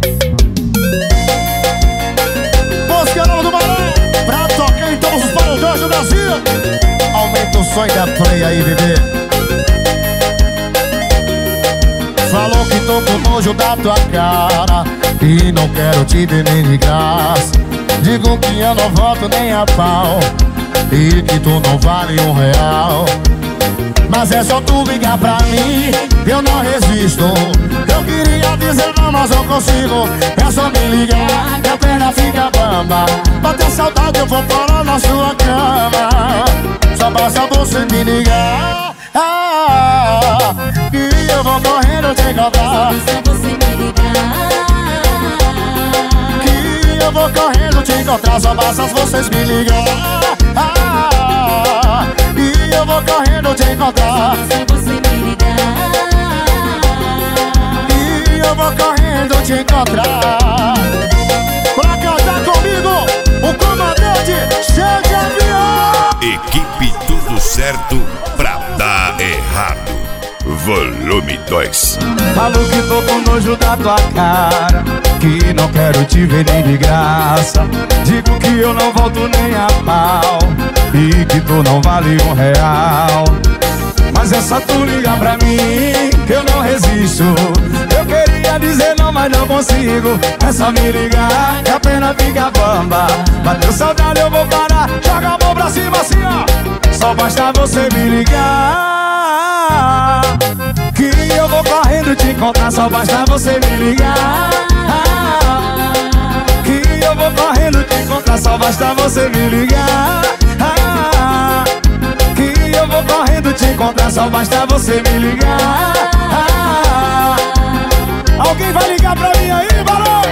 Moscarão do Barão, pra tocar em todos os paredões do Brasil. Aumenta o som e dá play aí, bebê. Falou que tô com nojo da tua cara e não quero te ver nem de graça. Digo que eu não volto nem a pau e que tu não vale R$1. Mas é só tu ligar pra mim, eu não resisto. Eu queria dizer não, mas não consigo. É só me ligar, minha perna fica bamba. Bater saudade eu vou parar na sua cama. Só basta você me ligar, e eu vou correndo te encontrar. Só você me ligar, Que eu vou correndo te encontrar. Só basta vocês me ligar, e eu vou correndo te encontrar. só você me ligar. E eu vou correndo te encontrar. Pra cantar comigo, o comandante Chega Avião. Equipe Tudo Certo pra dar errado. Volume 2. Falo que tô com nojo da tua cara, que não quero te ver nem de graça. Digo que eu não volto nem a pau e que tu não vale R$1. Mas é só tu ligar pra mim, que eu não resisto. Eu queria dizer não, mas não consigo. É só me ligar, que a pena fica bamba. Bateu saudade eu vou parar, joga a mão pra cima assim ó. Só basta você me ligar, que eu vou correndo te encontrar. Só basta você me ligar, que eu vou correndo te encontrar. Só basta você me ligar, que eu vou correndo te encontrar. Só basta você me ligar. Alguém vai ligar pra mim aí, Barão?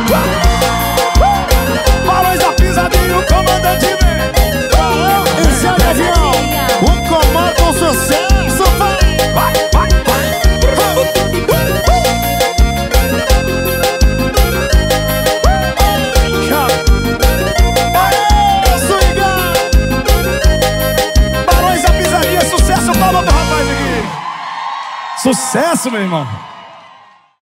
Barões da Pisadinha, o comandante vem. Esse é o avião, o comando do sucesso. Vai, vai, vai. Barões da Pisadinha, sucesso, palma pro rapaz aqui. Sucesso, meu irmão.